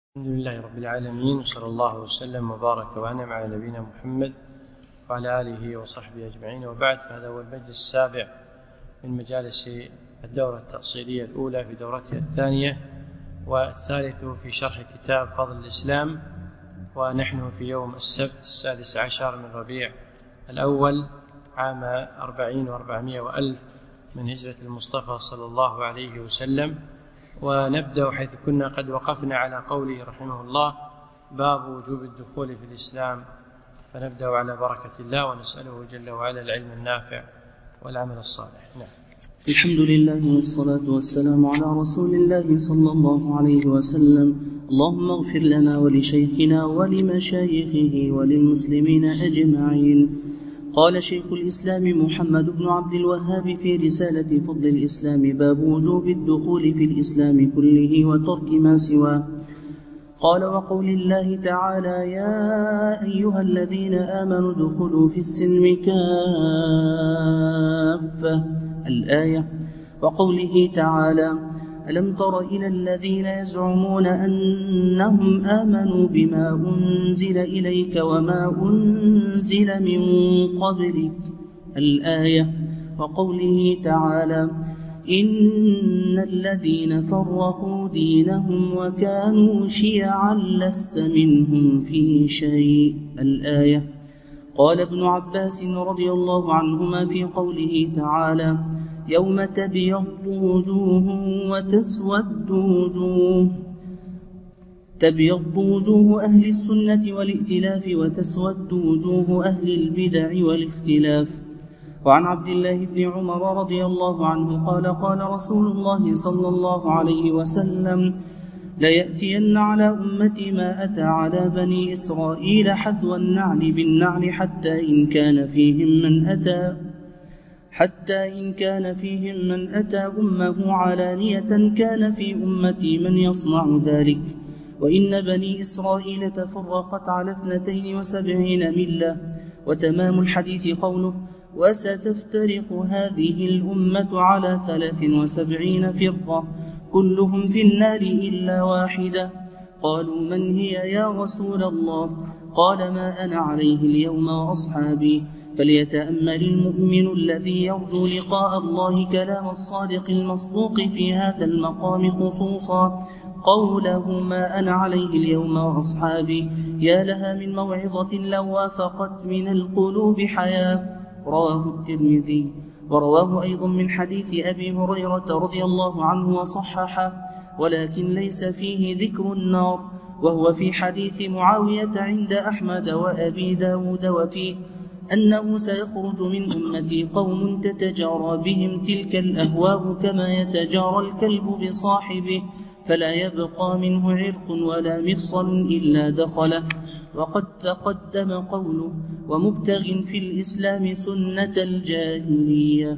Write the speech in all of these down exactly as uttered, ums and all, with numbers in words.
الحمد لله رب العالمين، وصلى الله وسلم وبارك وأنعم على نبينا محمد وعلى آله وصحبه أجمعين، وبعد. فهذا هو المجلس السابع من مجالس الدورة التأصيلية الأولى في دورتها الثانية، والثالث في شرح كتاب فضل الإسلام، ونحن في يوم السبت السادس عشر من ربيع الأول عام أربعين وأربعمائة وألف من هجرة المصطفى صلى الله عليه وسلم. ونبدأ حيث كنا قد وقفنا على قوله رحمه الله: باب وجوب الدخول في الإسلام. فنبدأ على بركة الله ونسأله جل وعلا العلم النافع والعمل الصالح. نعم. الحمد لله والصلاة والسلام على رسول الله صلى الله عليه وسلم. اللهم اغفر لنا ولشيخنا ولمشايخه وللمسلمين أجمعين. قال شيخ الإسلام محمد بن عبد الوهاب في رسالة فضل الإسلام: باب وجوب الدخول في الإسلام كله وترك ما سواه. قال: وقول الله تعالى: يا أيها الذين آمنوا ادخلوا في السلم كافة، الآية. وقوله تعالى: ألم تر إلى الذين يزعمون أنهم آمنوا بما أنزل إليك وما أنزل من قبلك، الآية. وقوله تعالى: إن الذين فرقوا دينهم وكانوا شيعا لست منهم في شيء، الآية. قال ابن عباس رضي الله عنهما في قوله تعالى: يوم تبيض وجوه وتسود وجوه، تبيض وجوه أهل السنة والائتلاف وتسود وجوه أهل البدع والاختلاف. وعن عبد الله بن عمر رضي الله عنه قال: قال رسول الله صلى الله عليه وسلم: ليأتين على أمتي ما أتى على بني إسرائيل حثو النعل بالنعل، حتى إن كان فيهم من أتى حتى إن كان فيهم من أتى أمه علانية كان في أمتي من يصنع ذلك. وإن بني إسرائيل تفرقت على اثنتين وسبعين ملة. وتمام الحديث قوله: وستفترق هذه الأمة على ثلاث وسبعين فرقة كلهم في النار إلا واحدة. قالوا: من هي يا رسول الله؟ قال: ما أنا عليه اليوم وأصحابي. فليتأمل المؤمن الذي يرجو لقاء الله كلام الصادق المصدوق في هذا المقام خصوصا، قوله: ما أنا عليه اليوم وأصحابي. يا لها من موعظة لو وافقت من القلوب حياة. رواه الترمذي. ورواه أيضا من حديث أبي هريرة رضي الله عنه وصححه، ولكن ليس فيه ذكر النار، وهو في حديث معاوية عند أحمد وأبي داود، وفيه أنه سيخرج من أمتي قوم تتجارى بهم تلك الأهواء كما يتجارى الكلب بصاحبه، فلا يبقى منه عرق ولا مفصل إلا دخله. وقد تقدم قوله: ومبتغ في الإسلام سنة الجاهلية.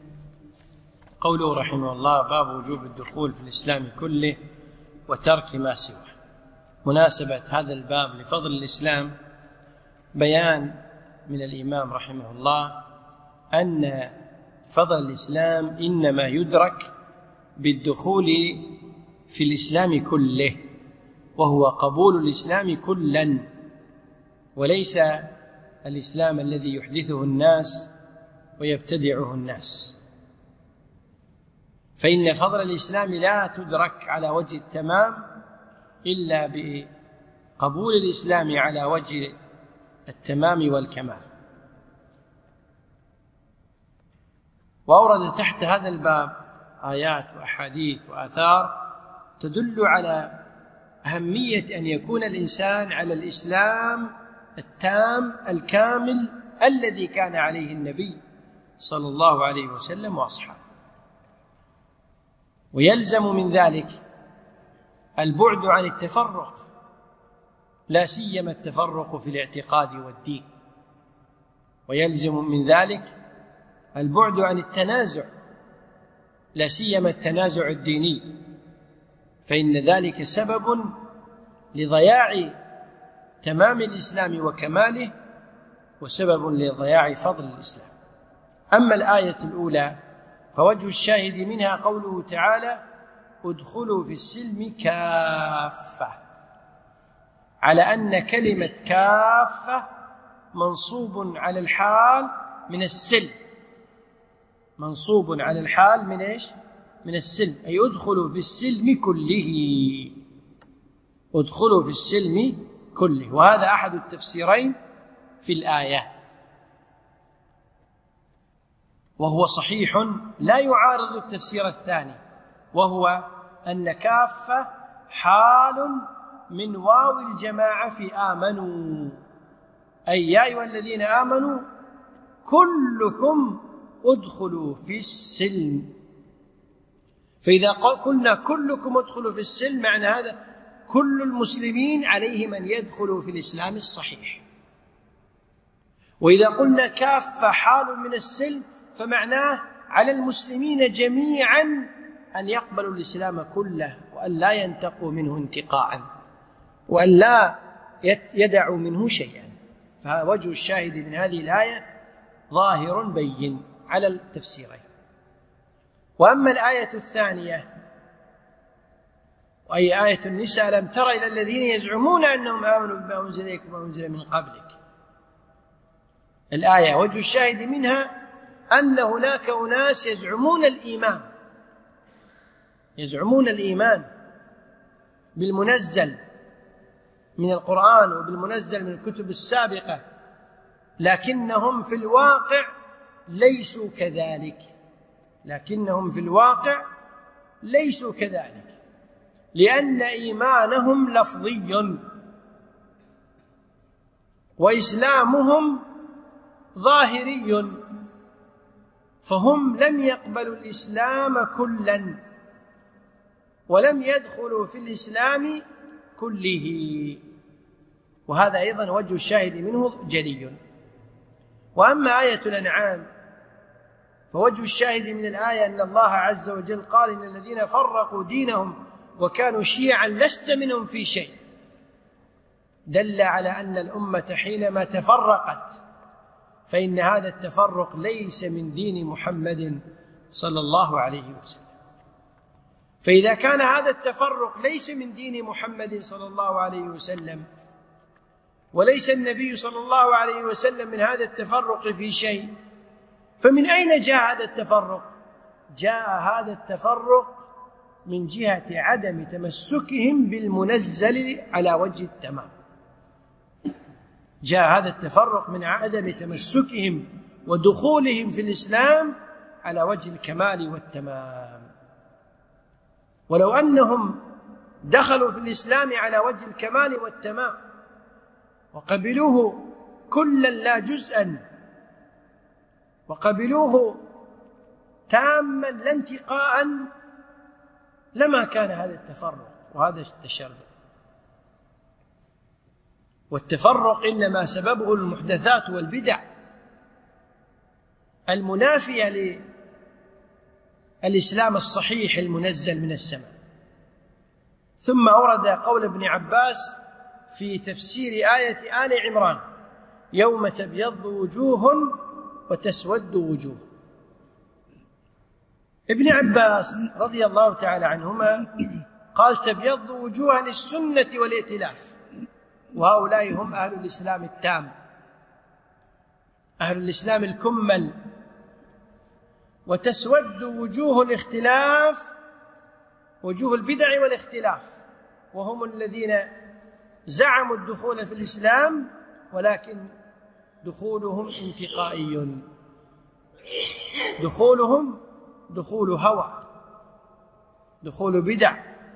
قوله رحمه الله: باب وجوب الدخول في الإسلام كله وترك ما سواه. مناسبة هذا الباب لفضل الإسلام بيان من الإمام رحمه الله أن فضل الإسلام إنما يدرك بالدخول في الإسلام كله، وهو قبول الإسلام كلا، وليس الإسلام الذي يحدثه الناس ويبتدعه الناس. فإن فضل الإسلام لا تدرك على وجه التمام إلا بقبول الإسلام على وجه التمام والكمال. وأورد تحت هذا الباب آيات وأحاديث وآثار تدل على أهمية أن يكون الإنسان على الإسلام التام الكامل الذي كان عليه النبي صلى الله عليه وسلم وأصحابه. ويلزم من ذلك البعد عن التفرق، لا سيما التفرق في الاعتقاد والدين. ويلزم من ذلك البعد عن التنازع، لا سيما التنازع الديني، فإن ذلك سبب لضياع تمام الإسلام وكماله، وسبب لضياع فضل الإسلام. أما الآية الأولى فوجه الشاهد منها قوله تعالى: ادخلوا في السلم كافة. على أن كلمة كافة منصوب على الحال من السلم، منصوب على الحال من إيش؟ من السلم، أي ادخلوا في السلم كله، ادخلوا في السلم كله. وهذا أحد التفسيرين في الآية، وهو صحيح لا يعارض التفسير الثاني، وهو أن كافة حال من واو الجماعة في آمنوا، أي يا أيها الذين آمنوا كلكم ادخلوا في السلم. فإذا قلنا كلكم ادخلوا في السلم، معنى هذا كل المسلمين عليهم أن يدخلوا في الإسلام الصحيح. وإذا قلنا كافة حال من السلم، فمعناه على المسلمين جميعا أن يقبلوا الإسلام كله، وأن لا ينتقوا منه انتقاء، وأن لا يدعوا منه شيئا. فوجه الشاهد من هذه الآية ظاهر بين على التفسيرين. وأما الآية الثانية وهي آية النساء: ألم تر إلى الذين يزعمون أنهم آمنوا بما أنزل إليكم وما أنزل من قبلك. الآية وجه الشاهد منها أن هناك أناس يزعمون الإيمان، يزعمون الإيمان بالمنزل من القرآن وبالمنزل من الكتب السابقة، لكنهم في الواقع ليسوا كذلك، لكنهم في الواقع ليسوا كذلك، لأن إيمانهم لفظي وإسلامهم ظاهري، فهم لم يقبلوا الإسلام كلا ولم يدخلوا في الإسلام كله. وهذا أيضا وجه الشاهد منه جلي. وأما آية الأنعام فوجه الشاهد من الآية أن الله عز وجل قال: إن الذين فرقوا دينهم وكانوا شيعا لست منهم في شيء، دل على أن الأمة حينما تفرقت فإن هذا التفرق ليس من دين محمد صلى الله عليه وسلم. فإذا كان هذا التفرق ليس من دين محمد صلى الله عليه وسلم، وليس النبي صلى الله عليه وسلم من هذا التفرق في شيء، فمن أين جاء هذا التفرق؟ جاء هذا التفرق من جهة عدم تمسكهم بالمنزل على وجه التمام. جاء هذا التفرق من عدم تمسكهم ودخولهم في الإسلام على وجه الكمال والتمام. ولو أنهم دخلوا في الإسلام على وجه الكمال والتمام وقبلوه كلا لا جزءا، وقبلوه تاما لا انتقاء، لما كان هذا التفرق وهذا التشرذم. والتفرق إنما سببه المحدثات والبدع المنافية للإسلام الصحيح المنزل من السماء. ثم أورد قول ابن عباس في تفسير آية آل عمران: يوم تبيض وجوه وتسود وجوه. ابن عباس رضي الله تعالى عنهما قال: تبيض وجوها السنة والائتلاف، وهؤلاء هم أهل الإسلام التام، أهل الإسلام الكمل. وتسود وجوه الاختلاف، وجوه البدع والاختلاف، وهم الذين زعموا الدخول في الإسلام ولكن دخولهم انتقائي، دخولهم دخول هوى، دخول بدع.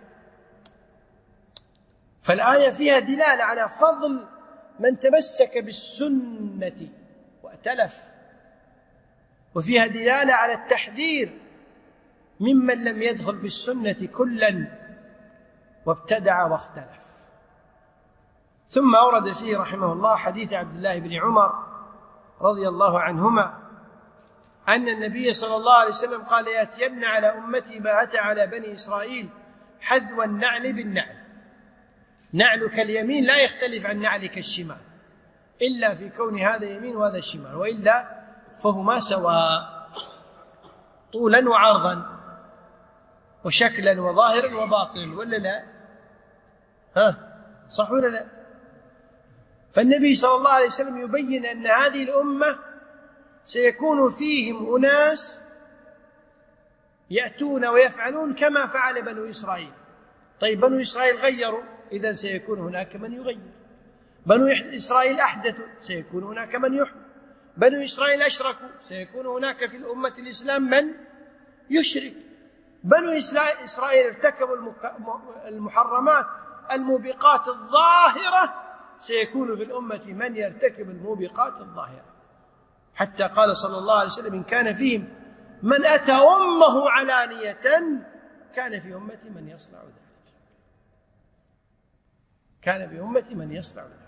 فالآية فيها دلالة على فضل من تمسك بالسنة وائتلف، وفيها دلالة على التحذير ممن لم يدخل في السنة كلا وابتدع واختلف. ثم أورد فيه رحمه الله حديث عبد الله بن عمر رضي الله عنهما أن النبي صلى الله عليه وسلم قال: يأتين على أمتي ما أتى على بني إسرائيل حذو النعل بالنعل. نعلك اليمين لا يختلف عن نعلك الشمال، إلا في كون هذا يمين وهذا شمال، وإلا فهما سواء طولا وعرضا وشكلا وظاهرا وباطنا، ولا لا؟ ها صح ولا لا؟ فالنبي صلى الله عليه وسلم يبين أن هذه الأمة سيكون فيهم أناس يأتون ويفعلون كما فعل بنو إسرائيل. طيب بنو إسرائيل غيروا، إذن سيكون هناك من يغير. بنو إسرائيل أحدثوا، سيكون هناك من يحدث. بنو إسرائيل أشركوا، سيكون هناك في الأمة الإسلام من يشرك. بنو إسرائيل ارتكبوا المحرمات الموبقات الظاهرة، سيكون في الأمة من يرتكب الموبقات الظاهرة، حتى قال صلى الله عليه وسلم: إن كان فيهم من أتى أمه علانية كان في أمتي من يصنع ذلك. كان في أمتي من يصنع ذلك.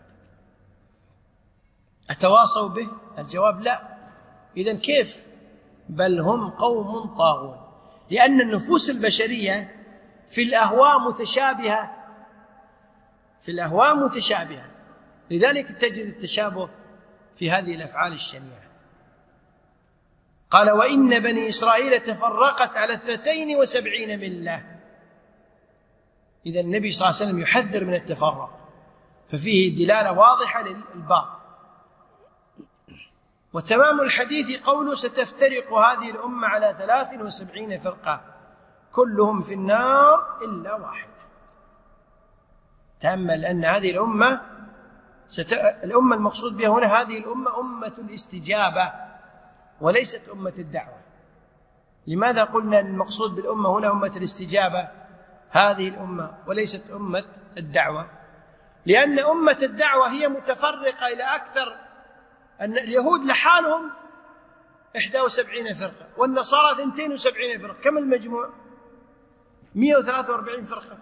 أتواصوا به؟ الجواب لا. إذن كيف؟ بل هم قوم طاغون، لأن النفوس البشرية في الأهواء متشابهة، في الأهواء متشابهة، لذلك تجد التشابه في هذه الأفعال الشنيعة. قال: وإن بني إسرائيل تفرقت على اثنتين وسبعين ملة. إذا النبي صلى الله عليه وسلم يحذر من التفرق، ففيه دلالة واضحة للباب. وتمام الحديث قوله: ستفترق هذه الأمة على ثلاث وسبعين فرقة كلهم في النار إلا واحدة. تأمل أن هذه الأمة ست... الأمة المقصود بها هنا هذه الأمة أمة الاستجابة وليست أمة الدعوة. لماذا قلنا أن المقصود بالأمة هنا أمة الاستجابة هذه الأمة وليست أمة الدعوة؟ لأن أمة الدعوة هي متفرقة إلى أكثر. أن اليهود لحالهم إحدى وسبعين فرقة، والنصارى اثنتين وسبعين فرقة. كم المجموع؟ مئة وثلاثة وأربعين فرقة.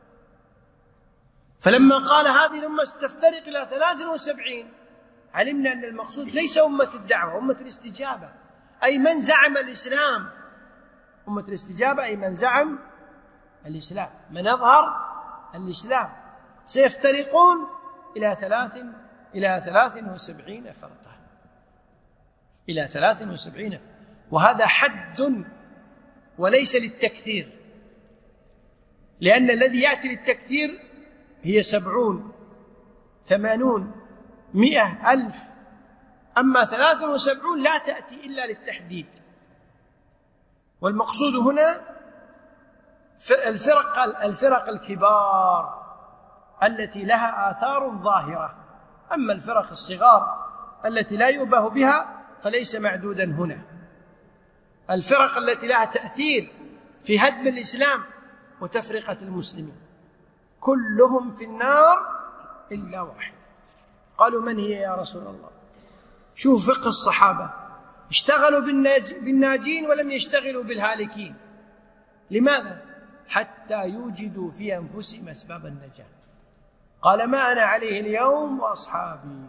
فلما قال هذه الأمة ستفترق إلى ثلاث وسبعين علمنا أن المقصود ليس أمة الدعوة، أمة الاستجابة، أي من زعم الإسلام. أمة الاستجابة أي من زعم الإسلام، من أظهر الإسلام. سيفترقون إلى ثلاث إلى ثلاث وسبعين فرقة، إلى ثلاث وسبعين، وهذا حد وليس للتكثير، لأن الذي يأتي للتكثير هي سبعون ثمانون مئة ألف، أما ثلاث وسبعون لا تأتي إلا للتحديد. والمقصود هنا الفرق, الفرق الكبار التي لها آثار ظاهرة، أما الفرق الصغار التي لا يؤبه بها فليس معدودا هنا. الفرق التي لها تأثير في هدم الإسلام وتفرقة المسلمين كلهم في النار إلا واحد. قالوا: من هي يا رسول الله؟ شوف فقه الصحابة، اشتغلوا بالناج... بالناجين ولم يشتغلوا بالهالكين. لماذا؟ حتى يوجدوا في أنفسهم أسباب النجاة. قال: ما أنا عليه اليوم وأصحابي.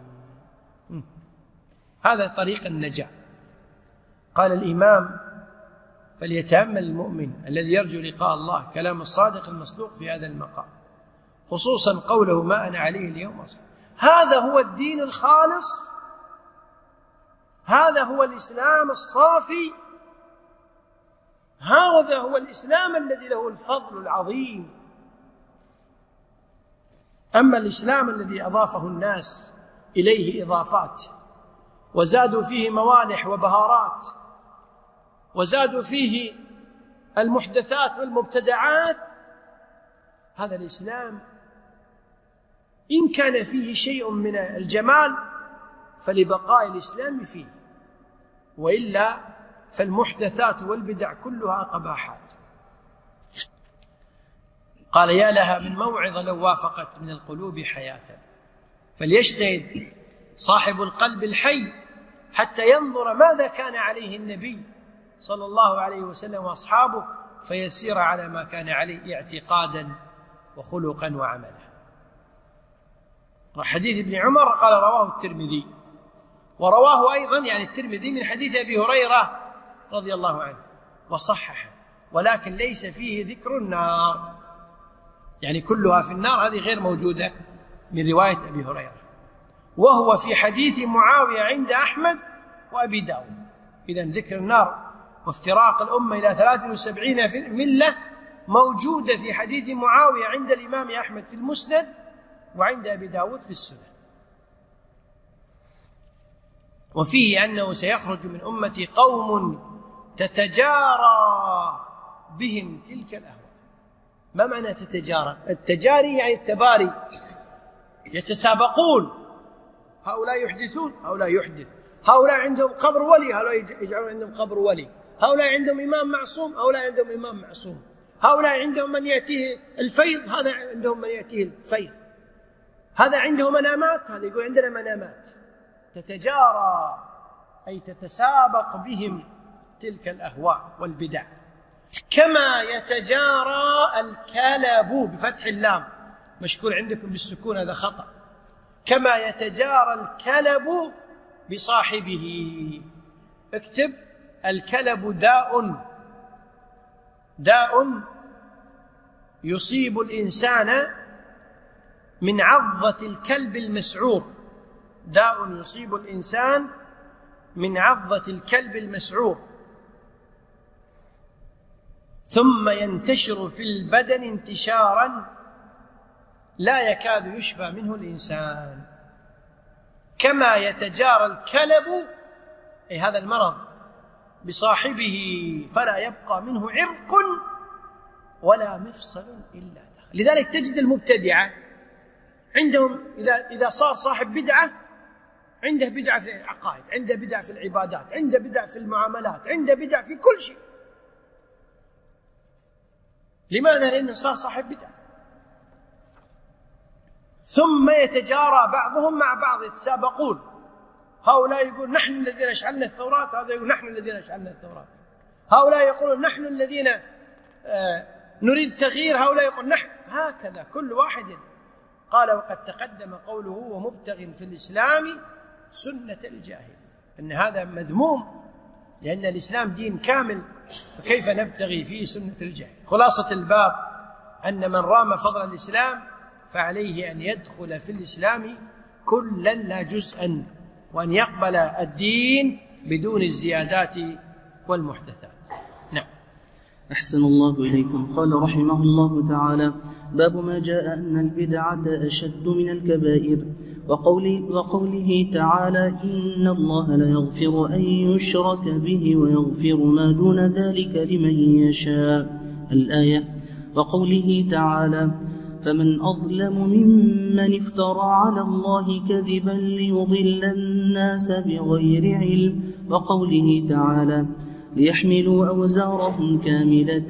هذا طريق النجاة. قال الإمام: فليتأمل المؤمن الذي يرجو لقاء الله كلام الصادق المصدوق في هذا المقام، خصوصا قوله: ما أنا عليه اليوم وأصحابي. هذا هو الدين الخالص، هذا هو الإسلام الصافي، هذا هو الإسلام الذي له الفضل العظيم. أما الإسلام الذي أضافه الناس إليه إضافات وزادوا فيه موالح وبهارات وزادوا فيه المحدثات والمبتدعات، هذا الإسلام إن كان فيه شيء من الجمال فلبقاء الإسلام فيه، وإلا فالمحدثات والبدع كلها قباحات. قال: يا لها من موعظة لو وافقت من القلوب حياة، فليجتهد صاحب القلب الحي حتى ينظر ماذا كان عليه النبي صلى الله عليه وسلم وأصحابه فيسير على ما كان عليه اعتقادا وخلقا وعملا. حديث ابن عمر قال: رواه الترمذي، ورواه أيضا يعني الترمذي من حديث أبي هريرة رضي الله عنه وصححه، ولكن ليس فيه ذكر النار، يعني كلها في النار، هذه غير موجودة من رواية أبي هريرة. وهو في حديث معاوية عند أحمد وأبي داود. إذن ذكر النار وافتراق الأمة إلى ثلاث وسبعين ملة موجودة في حديث معاوية عند الإمام أحمد في المسند وعند أبي داود في السنن. وفيه أنه سيخرج من أمتي قوم تتجارى بهم تلك الأهواء. ما معنى تتجارى؟ التجاري يعني التباري، يتسابقون، هؤلاء يحدثون هؤلاء يحدث، هؤلاء عندهم قبر ولي هؤلاء يجعلون عندهم قبر ولي، هؤلاء عندهم إمام معصوم هؤلاء عندهم إمام معصوم، هؤلاء عندهم من يأتيه الفيض هذا عندهم من يأتيه الفيض، هذا عنده منامات هذا يقول عندنا منامات. تتجارى أي تتسابق بهم تلك الأهواء والبدع. كما يتجارى الكلب بفتح اللام، مشكول عندكم بالسكون هذا خطأ. كما يتجارى الكلب بصاحبه. اكتب الكلب داء، داء يصيب الإنسان من عضة الكلب المسعور، داء يصيب الإنسان من عضة الكلب المسعور، ثم ينتشر في البدن انتشارا لا يكاد يشفى منه الإنسان. كما يتجارى الكلب أي هذا المرض بصاحبه فلا يبقى منه عرق ولا مفصل إلا دخل. لذلك تجد المبتدعة عندهم إذا إذا صار صاحب بدعة عنده بدعة في العقائد، عنده بدعة في العبادات، عنده بدعة في المعاملات، عنده بدعة في كل شيء. لماذا؟ لأنه صار صاحب بدعة. ثم يتجارى بعضهم مع بعض، يتسابقون، هؤلاء يقول نحن الذين أشعلنا الثورات، هذا يقول نحن الذين أشعلنا الثورات، هؤلاء يقولون نحن الذين آه نريد تغيير، هؤلاء يقول نحن، هكذا كل واحد. قال وقد تقدم قوله ومبتغ في الإسلام سنة الجاهل، أن هذا مذموم لأن الإسلام دين كامل، فكيف نبتغي فيه سنة الجاهل؟ خلاصة الباب أن من رام فضل الإسلام فعليه أن يدخل في الإسلام كلا لا جزءا، وأن يقبل الدين بدون الزيادات والمحدثات. نعم. أحسن الله إليكم. قال رحمه الله تعالى: باب ما جاء أن البدعة أشد من الكبائر، وقوله, وقوله تعالى: إن الله لا يغفر أن يشرك به ويغفر ما دون ذلك لمن يشاء. الآية. وقوله تعالى: فمن أظلم ممن افترى على الله كذبا ليضل الناس بغير علم. وقوله تعالى: ليحملوا أوزارهم كاملة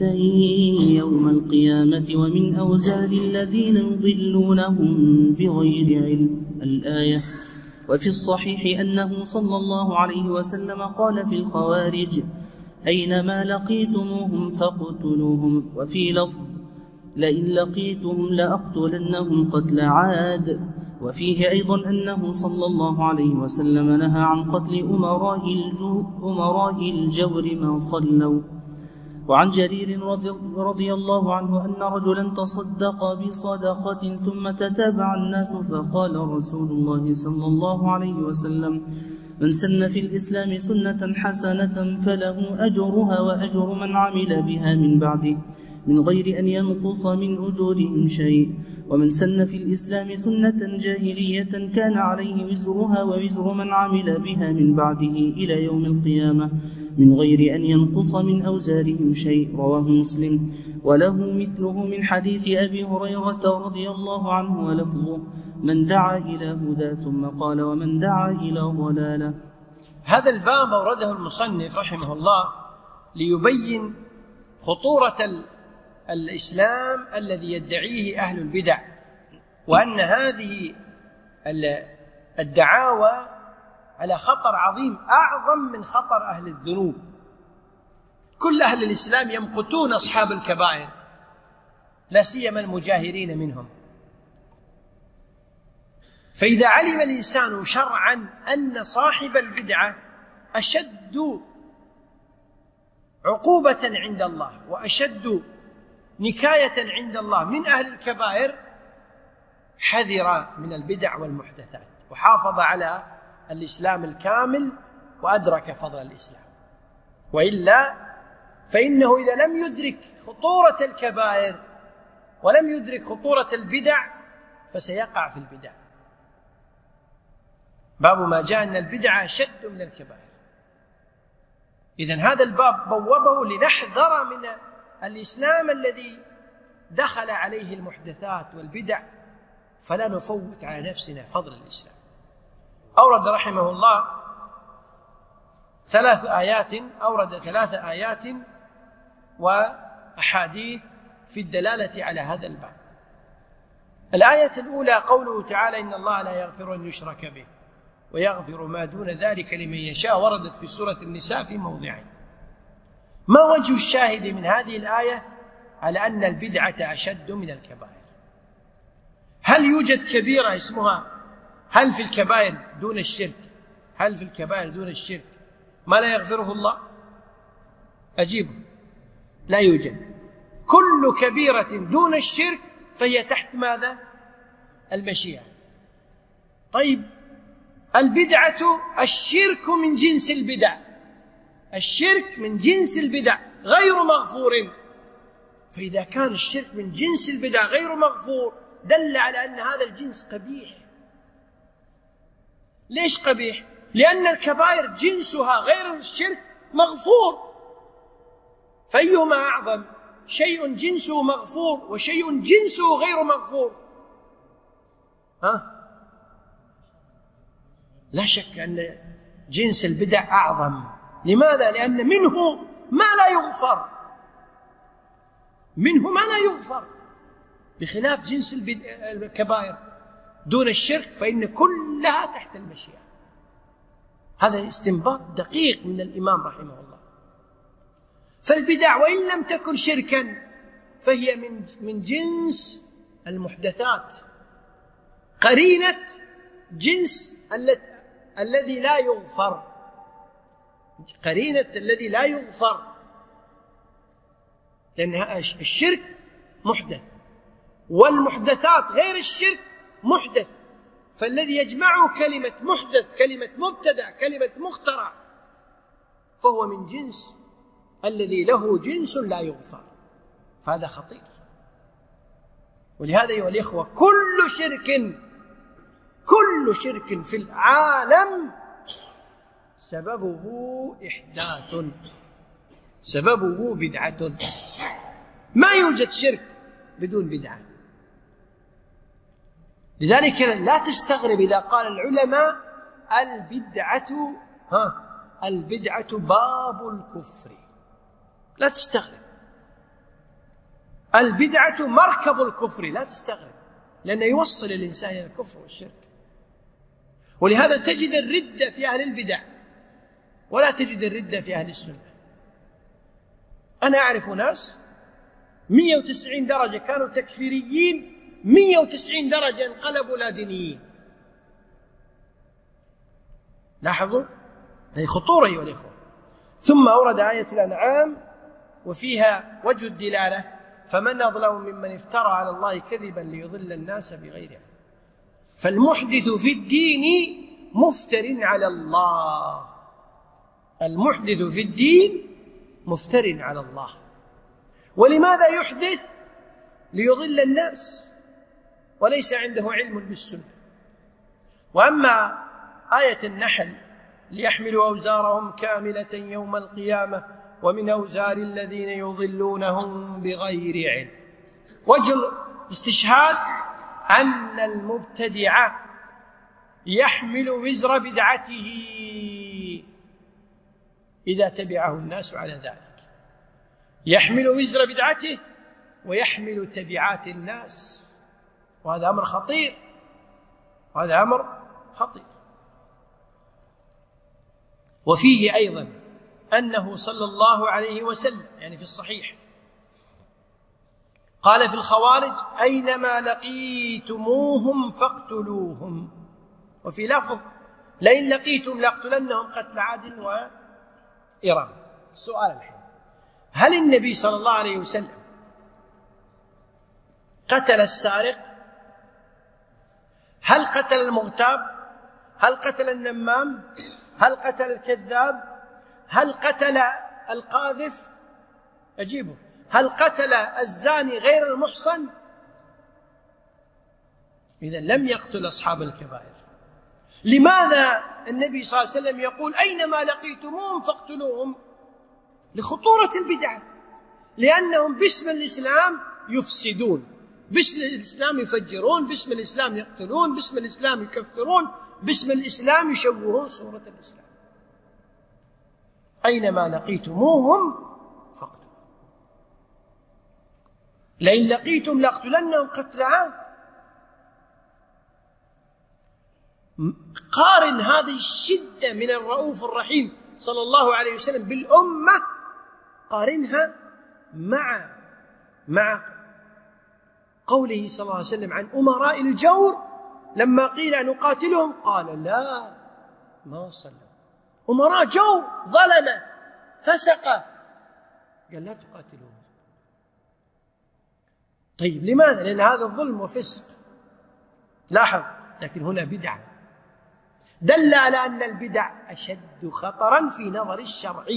يوم القيامة ومن أوزار الذين يضلونهم بغير علم. الآية. وفي الصحيح أنه صلى الله عليه وسلم قال في الخوارج: أينما لقيتموهم فاقتلوهم. وفي لفظ: لئن لقيتهم لأقتلنهم قتل عاد. وفيه أيضا أنه صلى الله عليه وسلم نهى عن قتل أمراء أمراء الجور ما صلوا. وعن جرير رضي, رضي الله عنه أن رجلا تصدق بصدقة ثم تتابع الناس فقال رسول الله صلى الله عليه وسلم: من سن في الإسلام سنة حسنة فله أجرها وأجر من عمل بها من بعده من غير أن ينقص من أجورهم شيء، ومن سن في الإسلام سنة جاهلية كان عليه وزرها ووزر من عمل بها من بعده إلى يوم القيامة من غير أن ينقص من أوزارهم شيء. رواه مسلم. وله مثله من حديث أبي هريرة رضي الله عنه ولفظه: من دعا إلى هدى، ثم قال: ومن دعا إلى ضلالة. هذا الباب أورده المصنف رحمه الله ليبين خطورة الإسلام الذي يدعيه أهل البدع، وأن هذه الدعاوى على خطر عظيم أعظم من خطر أهل الذنوب. كل أهل الإسلام يمقتون أصحاب الكبائر، لا سيما المجاهرين منهم. فإذا علم الإنسان شرعا أن صاحب البدعة أشد عقوبة عند الله وأشد نكاية عند الله من أهل الكبائر، حذر من البدع والمحدثات وحافظ على الإسلام الكامل وأدرك فضل الإسلام. وإلا فإنه إذا لم يدرك خطورة الكبائر ولم يدرك خطورة البدع فسيقع في البدع. باب ما جاء أن البدعة أشد من الكبائر. إذن هذا الباب بوبه لنحذر من الإسلام الذي دخل عليه المحدثات والبدع، فلا نفوت على نفسنا فضل الإسلام. أورد رحمه الله ثلاث آيات أورد ثلاث آيات وأحاديث في الدلالة على هذا الباب. الآية الأولى قوله تعالى: إن الله لا يغفر أن يشرك به ويغفر ما دون ذلك لمن يشاء، وردت في سورة النساء في موضعين. ما وجه الشاهد من هذه الآية على أن البدعة أشد من الكبائر؟ هل يوجد كبيرة اسمها هل في الكبائر دون الشرك هل في الكبائر دون الشرك ما لا يغفره الله؟ أجيبه: لا يوجد. كل كبيرة دون الشرك فهي تحت ماذا؟ المشيئة. طيب البدعة، الشرك من جنس البدع، الشرك من جنس البدع غير مغفور. فإذا كان الشرك من جنس البدع غير مغفور دل على أن هذا الجنس قبيح. ليش قبيح؟ لأن الكبائر جنسها غير الشرك مغفور. فأيهما أعظم؟ شيء جنسه مغفور وشيء جنسه غير مغفور. ها؟ لا شك أن جنس البدع أعظم. لماذا؟ لأن منه ما لا يغفر، منه ما لا يغفر، بخلاف جنس الكبائر دون الشرك فإن كلها تحت المشيئة. هذا استنباط دقيق من الإمام رحمه الله. فالبدع وإن لم تكن شركا فهي من من جنس المحدثات، قرينة جنس الذي لا يغفر، قرينة الذي لا يغفر، لأن الشرك محدث والمحدثات غير الشرك محدث، فالذي يجمعه كلمة محدث، كلمة مبتدع، كلمة مخترع، فهو من جنس الذي له جنس لا يغفر. فهذا خطير. ولهذا أيها الإخوة كل شرك كل شرك في العالم سببه إحداث، سببه بدعة. ما يوجد شرك بدون بدعة. لذلك لا تستغرب إذا قال العلماء البدعة ها البدعة باب الكفر. لا تستغرب. البدعة مركب الكفر. لا تستغرب، لأنه يوصل الإنسان إلى الكفر والشرك. ولهذا تجد الردة في أهل البدع ولا تجد الردة في أهل السنة. أنا أعرف ناس مئة وتسعين درجة كانوا تكفيريين، مئة وتسعين درجة انقلبوا لا دينيين. لاحظوا هذه خطورة أيها الإخوة. ثم أورد آية الأنعام وفيها وجه الدلالة: فمن أظلم ممن افترى على الله كذبا ليضل الناس بغير علم. فالمحدث في الدين مفتر على الله، المحدث في الدين مفتر على الله. ولماذا يحدث؟ ليضل الناس وليس عنده علم بالسنة. وأما آية النحل: ليحملوا أوزارهم كاملة يوم القيامة ومن أوزار الذين يضلونهم بغير علم. وجه الاستشهاد أن المبتدع يحمل وزر بدعته إذا تبعه الناس على ذلك، يحمل وزر بدعته ويحمل تبعات الناس، وهذا أمر خطير، وهذا أمر خطير. وفيه أيضا أنه صلى الله عليه وسلم يعني في الصحيح قال في الخوارج: أينما لقيتموهم فاقتلوهم. وفي لفظ: لئن لقيتم لاقتلنهم قتل عاد وإرم. السؤال الحين: هل النبي صلى الله عليه وسلم قتل السارق؟ هل قتل المغتاب؟ هل قتل النمام؟ هل قتل الكذاب؟ هل قتل القاذف؟ أجيبه: هل قتل الزاني غير المحصن؟ إذن لم يقتل أصحاب الكبائر. لماذا النبي صلى الله عليه وسلم يقول أينما لقيتموهم فاقتلوهم؟ لخطورة البدعة، لأنهم باسم الإسلام يفسدون، باسم الإسلام يفجرون، باسم الإسلام يقتلون، باسم الإسلام يكفرون، باسم الإسلام يشوهون صورة الإسلام. أينما لقيتموهم فاقتلوا. لئن لقيتم لاقتلنهم قتل عاد. قارن هذه الشدة من الرؤوف الرحيم صلى الله عليه وسلم بالأمة، قارنها مع مع قوله صلى الله عليه وسلم عن أمراء الجور لما قيل أن نقاتلهم قال لا ما صلوا. أمراء جور ظلمة فسقة، قال لا تقاتلوهم. طيب لماذا؟ لأن هذا الظلم وفسق. لاحظ، لكن هنا بدعة، دل على أن البدع أشد خطرا في نظر الشرع،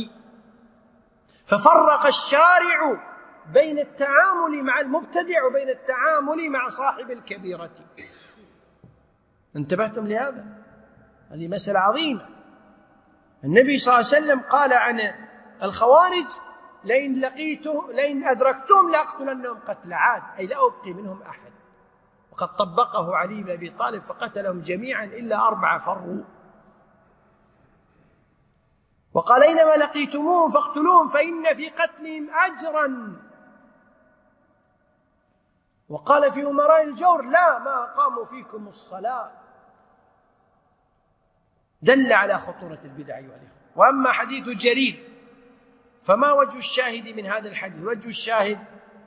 ففرق الشارع بين التعامل مع المبتدع وبين التعامل مع صاحب الكبيرة. انتبهتم لهذا؟ هذه مسألة عظيمة. النبي صلى الله عليه وسلم قال عن الخوارج لئن لقيته لئن أدركتهم لأقتلنهم قتل عاد، أي لا أبقي منهم أحد. وقد طبقه علي بن أبي طالب فقتلهم جميعا إلا أربعة فروا. وقال أينما لقيتموهم فاقتلوهم فإن في قتلهم أجرا. وقال في أمراء الجور لا ما أقاموا فيكم الصلاة. دل على خطورة البدع أيها الإخوة. وأما حديث جرير فما وجه الشاهد من هذا الحديث؟ وجه الشاهد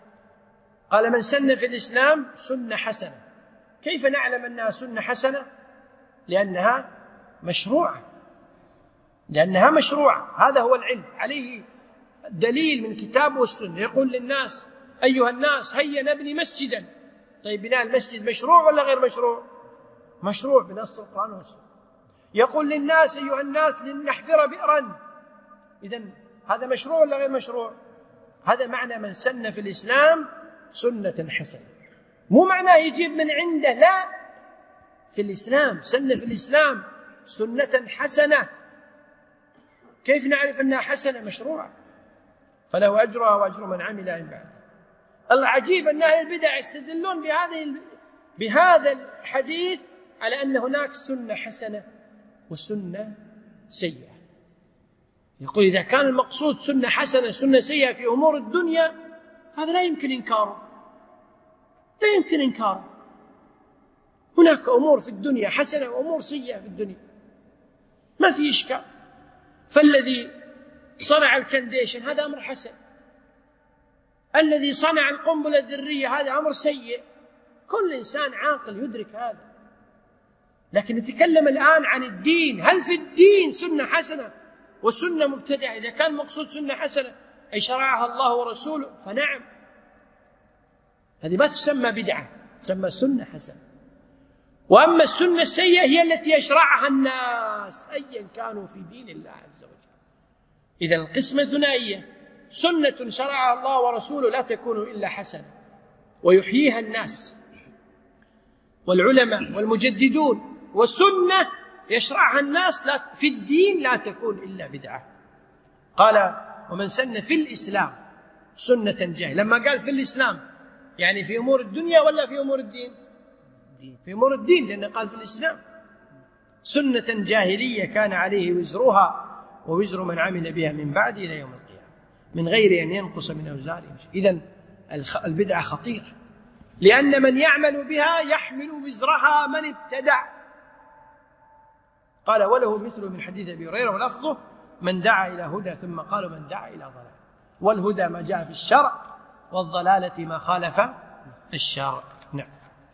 قال من سن في الإسلام سنة حسنة. كيف نعلم أنها سنة حسنة؟ لأنها مشروعة، لأنها مشروعة. هذا هو العلم، عليه دليل من كتاب والسنة. يقول للناس أيها الناس هيا نبني مسجدا. طيب بناء المسجد مشروع ولا غير مشروع؟ مشروع بنص القرآن والسنة. يقول للناس أيها الناس لنحفر بئرا. إذن هذا مشروع ولا غير مشروع؟ هذا معنى من سن في الإسلام سنة حسنة. مو معناه يجيب من عنده، لا، في الإسلام سن في الإسلام سنة حسنة. كيف نعرف أنها حسنة؟ مشروعة، فله أجرها وأجر من عمل من بعد. العجيب أن أهل البدع يستدلون بهذه بهذا الحديث على أن هناك سنة حسنة وسنة سيئة. يقول إذا كان المقصود سنة حسنة سنة سيئة في أمور الدنيا فهذا لا يمكن إنكاره، لا يمكن إنكاره. هناك أمور في الدنيا حسنة وأمور سيئة في الدنيا، ما في إشكال. فالذي صنع الكنديشن هذا أمر حسن، الذي صنع القنبلة الذرية هذا أمر سيء. كل إنسان عاقل يدرك هذا. لكن نتكلم الآن عن الدين. هل في الدين سنة حسنة وسنة مبتدعة؟ إذا كان مقصود سنة حسنة أي شرعها الله ورسوله فنعم، هذه ما تسمى بدعة، تسمى سنة حسنة. وأما السنة السيئة هي التي يشرعها الناس أيا كانوا في دين الله عز وجل. إذا القسمة ثنائية: سنة شرعها الله ورسوله لا تكون إلا حسنة ويحييها الناس والعلماء والمجددون، والسنة يشرعها الناس لا في الدين لا تكون إلا بدعة. قال ومن سن في الإسلام سنة جاهلية. لما قال في الإسلام يعني في أمور الدنيا ولا في أمور الدين؟ في أمور الدين، لأنه قال في الإسلام. سنة جاهلية كان عليه وزرها ووزر من عمل بها من بعد إلى يوم القيامة من غير أن ينقص من أوزارهم. إذن البدعة خطيرة، لأن من يعمل بها يحمل وزرها من ابتدع. قال وله مثل من حديث أبي هريرة ولفظه: من دعا إلى هدى، ثم قال من دعا إلى ضلال. والهدى ما جاء في الشرع، والضلالة ما خالف الشرع. نعم.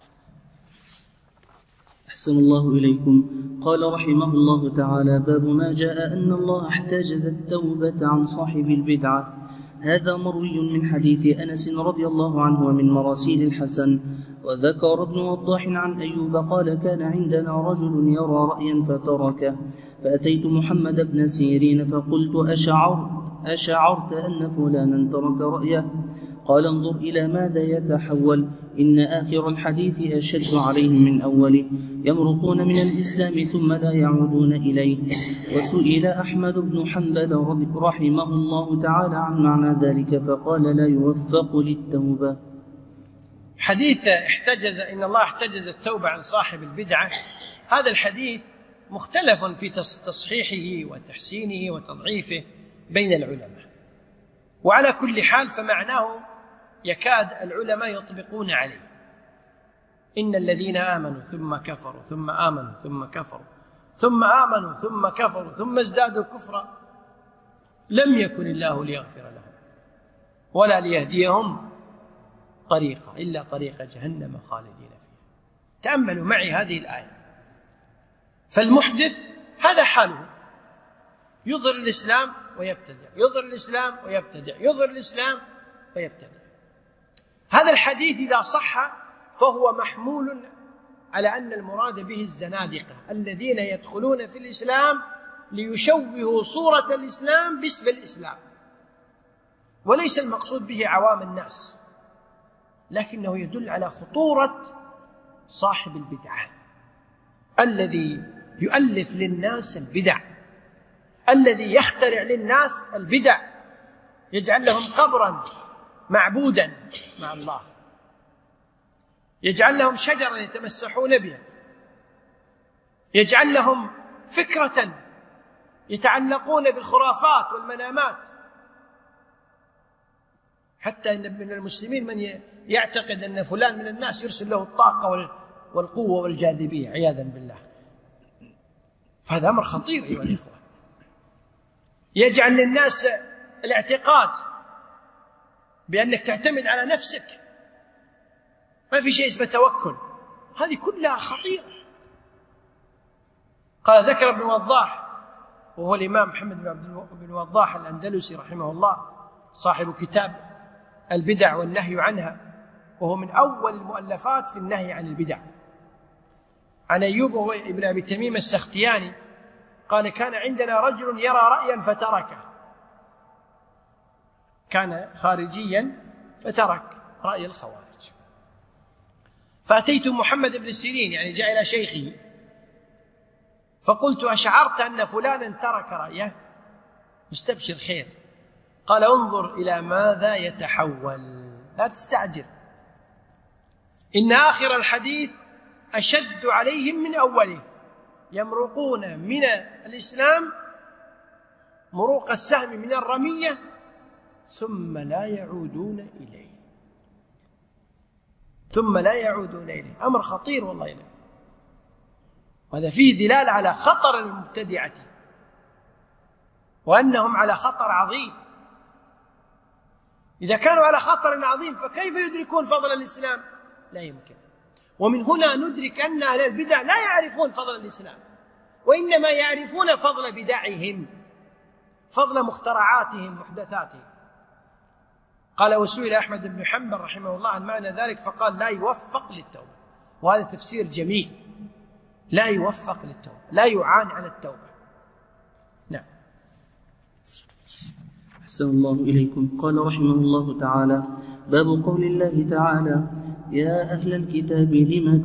أحسن الله إليكم. قال رحمه الله تعالى: باب ما جاء أن الله احتجز التوبة عن صاحب البدعة. هذا مروي من حديث أنس رضي الله عنه ومن مراسيل الحسن. وذكر ابن وضاح عن أيوب قال: كان عندنا رجل يرى رأيا فتركه، فأتيت محمد بن سيرين فقلت: أشعرت, أشعرت أن فلانا ترك رأيه؟ قال انظر إلى ماذا يتحول، إن آخر الحديث أشد عليهم من أوله، يمرقون من الإسلام ثم لا يعودون إليه. وسئل أحمد بن حنبل رحمه الله تعالى عن معنى ذلك فقال لا يوفق للتوبة. حديث احتجز إن الله احتجز التوبة عن صاحب البدعة، هذا الحديث مختلف في تصحيحه وتحسينه وتضعيفه بين العلماء، وعلى كل حال فمعناه يكاد العلماء يطبقون عليه. إن الذين آمنوا ثم كفروا ثم آمنوا ثم كفروا ثم آمنوا ثم كفروا ثم ازدادوا كفرا لم يكن الله ليغفر لهم ولا ليهديهم طريقا إلا طريق جهنم خالدين فيها. تأملوا معي هذه الآية. فالمحدث هذا حاله، يظهر الإسلام ويبتدع، يظهر الإسلام ويبتدع، يظهر الإسلام ويبتدع. هذا الحديث إذا صح فهو محمول على أن المراد به الزنادقة الذين يدخلون في الإسلام ليشوهوا صورة الإسلام باسم الإسلام، وليس المقصود به عوام الناس، لكنه يدل على خطورة صاحب البدعة الذي يؤلف للناس البدع، الذي يخترع للناس البدع، يجعل لهم قبرا معبودا مع الله، يجعل لهم شجرا يتمسحون بها، يجعل لهم فكرة يتعلقون بالخرافات والمنامات، حتى إن من المسلمين من يعتقد أن فلان من الناس يرسل له الطاقة والقوة والجاذبية عياذا بالله. فهذا أمر خطير أيها الإخوة. يجعل للناس الاعتقاد بأنك تعتمد على نفسك، ما في شيء اسمه توكل، هذه كلها خطيرة. قال ذكر ابن وضاح، وهو الإمام محمد بن وضاح الأندلسي رحمه الله صاحب كتاب البدع والنهي عنها، وهو من أول المؤلفات في النهي عن البدع، عن أيوب وهو ابن أبي تميم السختياني قال كان عندنا رجل يرى رأيا فتركه، كان خارجيا فترك رأي الخوارج. فأتيت محمد بن سيرين، يعني جاء إلى شيخه، فقلت أشعرت أن فلانا ترك رأيه؟ مستبشر خير. قال انظر إلى ماذا يتحول، لا تستعجل، إن آخر الحديث أشد عليهم من أوله، يمرقون من الإسلام مروق السهم من الرمية ثم لا يعودون إليه، ثم لا يعودون إليه. أمر خطير والله إليه. وهذا فيه دلالة على خطر المبتدعة وأنهم على خطر عظيم. إذا كانوا على خطر عظيم فكيف يدركون فضل الإسلام؟ لا يمكن. ومن هنا ندرك أن أهل البدع لا يعرفون فضل الإسلام، وإنما يعرفون فضل بدعهم، فضل مخترعاتهم محدثاتهم. قال وسئل أحمد بن حنبل رحمه الله عن معنى ذلك فقال لا يوفق للتوبة، وهذا تفسير جميل، لا يوفق للتوبة، لا يعان على التوبة. نعم. أحسن الله إليكم. قال رحمه الله تعالى باب قول الله تعالى يا أهل الكتاب لم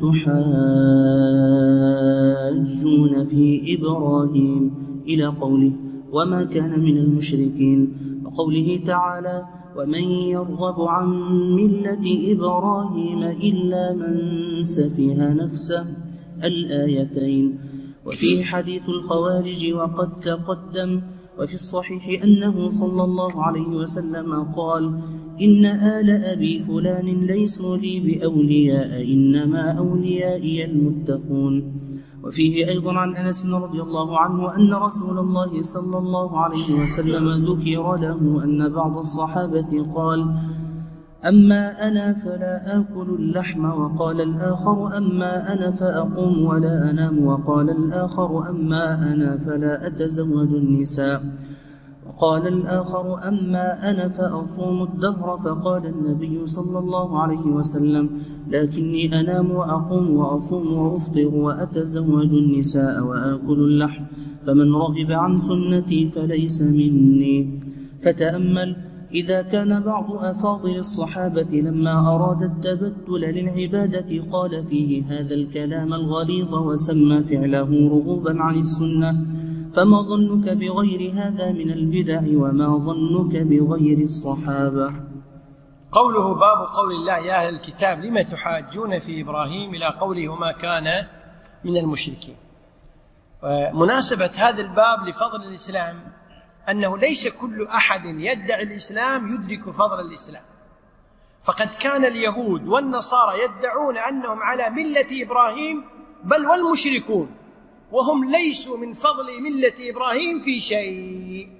تحاجون في إبراهيم إلى قوله وما كان من المشركين، وقوله تعالى ومن يرغب عن ملة إبراهيم إلا من سفه نفسه الآيتين. وفيه حديث الخوارج وقد تقدم. وفي الصحيح أنه صلى الله عليه وسلم قال إن آل أبي فلان ليسوا لي بأولياء إنما أوليائي المتقون. وفيه أيضا عن أنس رضي الله عنه أن رسول الله صلى الله عليه وسلم ذكر له أن بعض الصحابة قال أما أنا فلا آكل اللحم، وقال الآخر أما أنا فأقوم ولا أنام، وقال الآخر أما أنا فلا أتزوج النساء، وقال الآخر أما أنا فأصوم الدهر. فقال النبي صلى الله عليه وسلم لكني أنام وأقوم وأصوم وأفطر وأتزوج النساء وآكل اللحم، فمن رغب عن سنتي فليس مني. فتأمل إذا كان بعض أفاضل الصحابة لما أراد التبتل للعبادة قال فيه هذا الكلام الغليظ وسمى فعله رغوبا عن السنة، فما ظنك بغير هذا من البدع وما ظنك بغير الصحابة؟ قوله باب قول الله يا أهل الكتاب لم تحاجون في إبراهيم إلى قوله وما كان من المشركين. مناسبة هذا الباب لفضل الإسلام أنه ليس كل أحد يدعي الإسلام يدرك فضل الإسلام، فقد كان اليهود والنصارى يدعون أنهم على ملة إبراهيم بل والمشركون، وهم ليسوا من فضل ملة إبراهيم في شيء،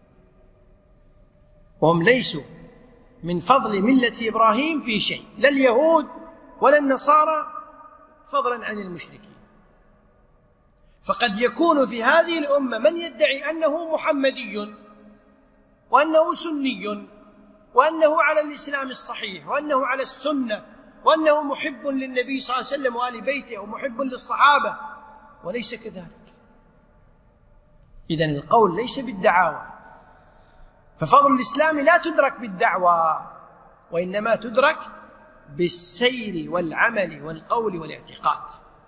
وهم ليسوا من فضل ملة إبراهيم في شيء، لا اليهود ولا النصارى فضلا عن المشركين. فقد يكون في هذه الأمة من يدعي أنه محمدي وأنه سني وأنه على الإسلام الصحيح وأنه على السنة وأنه محب للنبي صلى الله عليه وسلم وآل بيته ومحب للصحابة، وليس كذلك. إذن القول ليس بالدعاوى، ففضل الإسلام لا تدرك بالدعوى وإنما تدرك بالسير والعمل والقول والاعتقاد.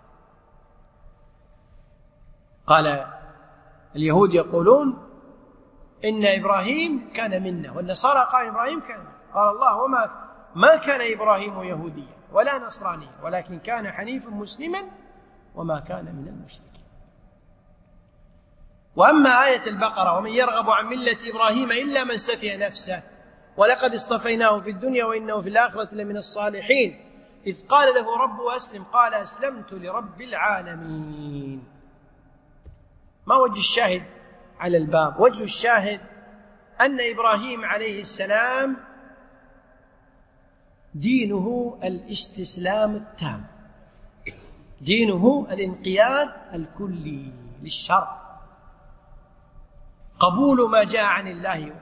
قال اليهود يقولون إن إبراهيم كان منا، والنصارى قال إبراهيم كان منا. قال الله وما ما كان إبراهيم يهوديا ولا نصرانيا ولكن كان حنيفا مسلما وما كان من المشركين. وأما آية البقرة ومن يرغب عن ملة إبراهيم إلا من سفه نفسه ولقد اصطفيناه في الدنيا وإنه في الآخرة لمن الصالحين إذ قال له ربه أسلم قال أسلمت لرب العالمين. ما وجه الشاهد على الباب؟ وجه الشاهد أن إبراهيم عليه السلام دينه الاستسلام التام، دينه الانقياد الكلي للشرع، قبول ما جاء عن الله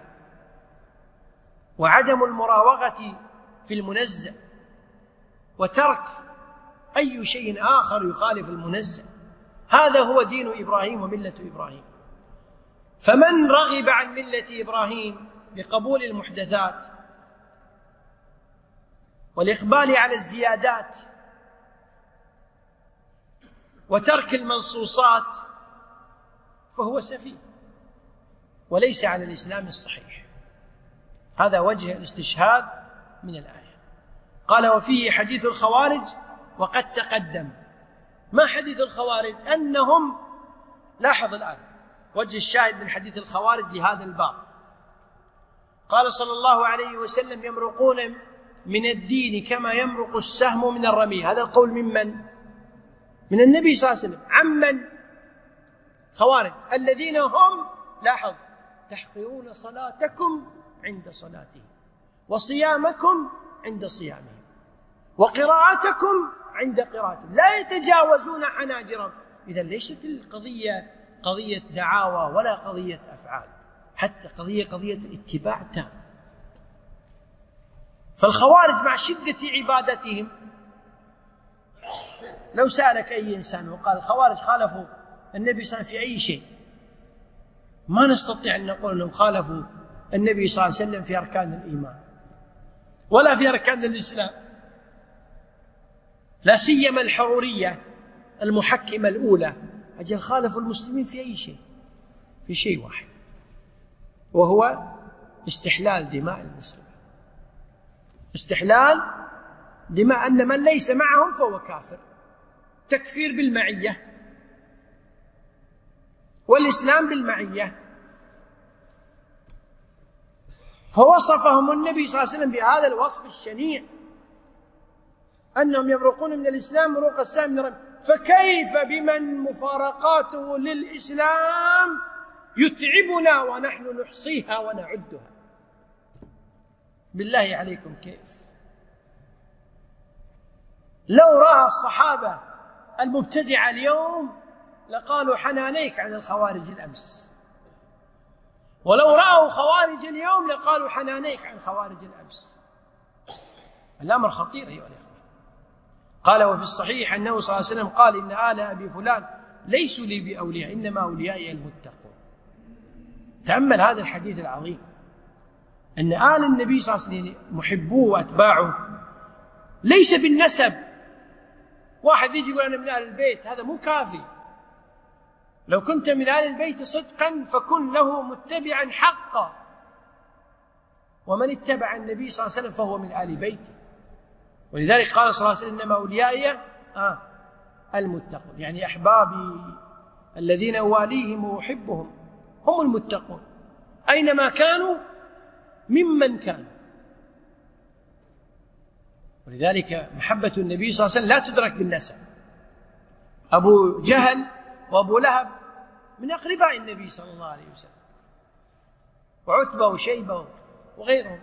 وعدم المراوغة في المنزه وترك أي شيء آخر يخالف المنزه. هذا هو دين إبراهيم وملة إبراهيم. فمن رغب عن ملة إبراهيم بقبول المحدثات والإقبال على الزيادات وترك المنصوصات فهو سفيه وليس على الإسلام الصحيح. هذا وجه الاستشهاد من الآية. قال وفيه حديث الخوارج وقد تقدم. ما حديث الخوارج؟ أنهم، لاحظ الآن وجه الشاهد من حديث الخوارج لهذا الباب. قال صلى الله عليه وسلم يمرقون من الدين كما يمرق السهم من الرمي. هذا القول ممن؟ من النبي صلى الله عليه وسلم. عمن؟ خوارج الذين هم، لاحظ، تحقرون صلاتكم عند صلاتهم وصيامكم عند صيامهم وقراءتكم عند قراءتهم لا يتجاوزون حناجرهم. إذن ليست القضية قضية دعاوى ولا قضية أفعال، حتى قضية قضية اتباع تام. فالخوارج مع شدة عبادتهم، لو سألك أي إنسان وقال الخوارج خالفوا النبي صلى الله عليه وسلم في أي شيء، ما نستطيع أن نقول أنهم خالفوا النبي صلى الله عليه وسلم في أركان الإيمان ولا في أركان الإسلام، لا سيما الحرورية المحكمة الأولى. أجل خالفوا المسلمين في أي شيء؟ في شيء واحد، وهو استحلال دماء المسلمين، استحلال دماء أن من ليس معهم فهو كافر، تكفير بالمعية والإسلام بالمعية. فوصفهم النبي صلى الله عليه وسلم بهذا الوصف الشنيع أنهم يمرقون من الإسلام مروق السهم من الرمي. فكيف بمن مفارقاته للإسلام يتعبنا ونحن نحصيها ونعدها؟ بالله عليكم كيف؟ لو رأى الصحابة المبتدعة اليوم لقالوا حنانيك عن الخوارج الأمس، ولو رأوا خوارج اليوم لقالوا حنانيك عن خوارج الأمس. الأمر خطير أيها الأخوة. قال وفي الصحيح أنه صلى الله عليه وسلم قال إن آل أبي فلان ليسوا لي بأولياء إنما أوليائي المتقون. تأمل هذا الحديث العظيم، أن آل النبي صلى الله عليه وسلم محبوه وأتباعه ليس بالنسب. واحد يجي يقول أنا من آل البيت، هذا مو كافي. لو كنت من آل البيت صدقا فكن له متبعا حقا، ومن اتبع النبي صلى الله عليه وسلم فهو من آل بيته. ولذلك قال صلى الله عليه وسلم إنما أوليائي آه المتقون، يعني أحبابي الذين أواليهم وأحبهم هم المتقون أينما كانوا ممن كانوا. ولذلك محبة النبي صلى الله عليه وسلم لا تدرك بالنسب. أبو جهل وأبو لهب من أقرباء النبي صلى الله عليه وسلم، وعتبة وشيبة وغيرهم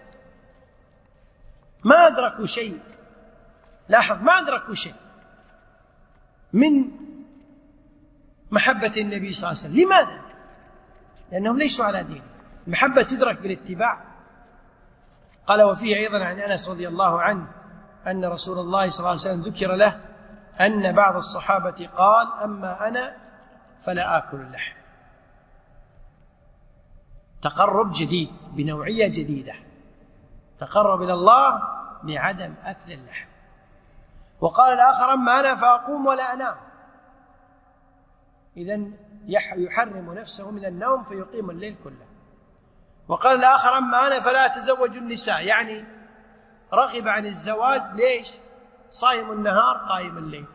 ما أدركوا شيء. لاحظ، ما أدركوا شيء من محبة النبي صلى الله عليه وسلم. لماذا؟ لأنهم ليسوا على دينه. المحبة تدرك بالاتباع. قال وفيه أيضا عن أنس رضي الله عنه أن رسول الله صلى الله عليه وسلم ذكر له أن بعض الصحابة قال أما أنا فلا آكل اللحم. تقرب جديد بنوعية جديدة، تقرب إلى الله بعدم أكل اللحم. وقال الآخر أما أنا فأقوم ولا أنام. إذن يحرم نفسه من النوم فيقيم الليل كله. وقال الآخر أما أنا فلا أتزوج النساء، يعني رغب عن الزواج. ليش؟ صايم النهار قائم الليل.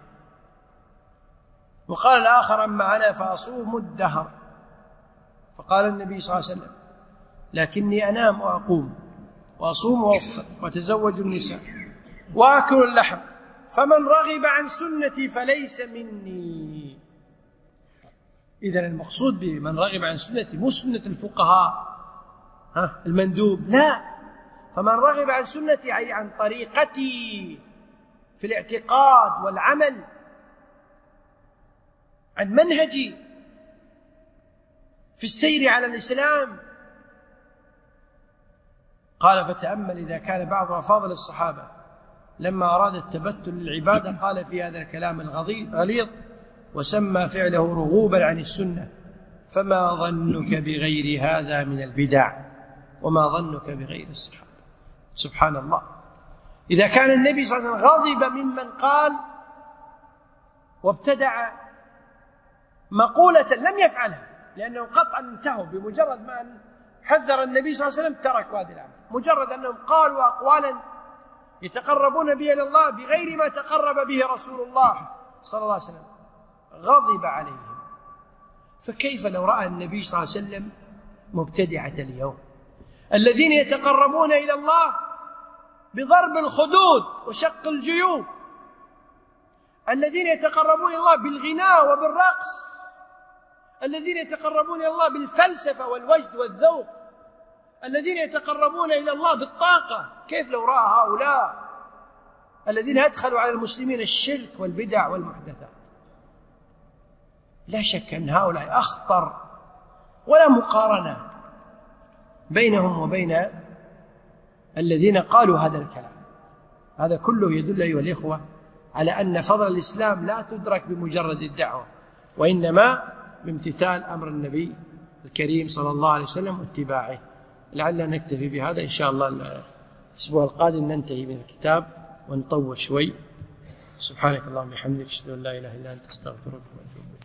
وقال الآخر أما أنا فأصوم الدهر. فقال النبي صلى الله عليه وسلم لكني أنام وأقوم وأصوم وأفطر وأتزوج النساء وأكل اللحم، فمن رغب عن سنتي فليس مني. إذن المقصود بمن رغب عن سنتي مو سنة الفقهاء ها المندوب، لا، فمن رغب عن سنتي أي عن طريقتي في الاعتقاد والعمل، عن منهجي في السير على الإسلام. قال فتأمل إذا كان بعض أفاضل الصحابة لما أراد التبتل للعبادة قال في هذا الكلام الغليظ وسمى فعله رغوبا عن السنة، فما ظنك بغير هذا من البدع وما ظنك بغير الصحابة. سبحان الله. إذا كان النبي صلى الله عليه وسلم غضب ممن قال وابتدع مقولة لم يفعلها، لأنهم قطعا انتهوا بمجرد ما أن حذر النبي صلى الله عليه وسلم تركوا هذه الأمر. مجرد أنهم قالوا أقوالا يتقربون بها إلى الله بغير ما تقرب به رسول الله صلى الله عليه وسلم غضب عليهم. فكيف لو رأى النبي صلى الله عليه وسلم مبتدعة اليوم الذين يتقربون إلى الله بضرب الخدود وشق الجيوب، الذين يتقربون إلى الله بالغناء وبالرقص، الذين يتقربون إلى الله بالفلسفة والوجد والذوق، الذين يتقربون إلى الله بالطاقة. كيف لو رأى هؤلاء الذين أدخلوا على المسلمين الشرك والبدع والمحدثات؟ لا شك أن هؤلاء أخطر، ولا مقارنة بينهم وبين الذين قالوا هذا الكلام. هذا كله يدل أيها الإخوة على أن فضل الإسلام لا تدرك بمجرد الدعوة، وإنما بامتثال أمر النبي الكريم صلى الله عليه وسلم واتباعه. لعلنا نكتفي بهذا إن شاء الله. الأسبوع القادم ننتهي من الكتاب ونطول شوي. سبحانك اللهم وبحمدك أشهد أن لا إله إلا أنت أستغفرك وأتوب إليك.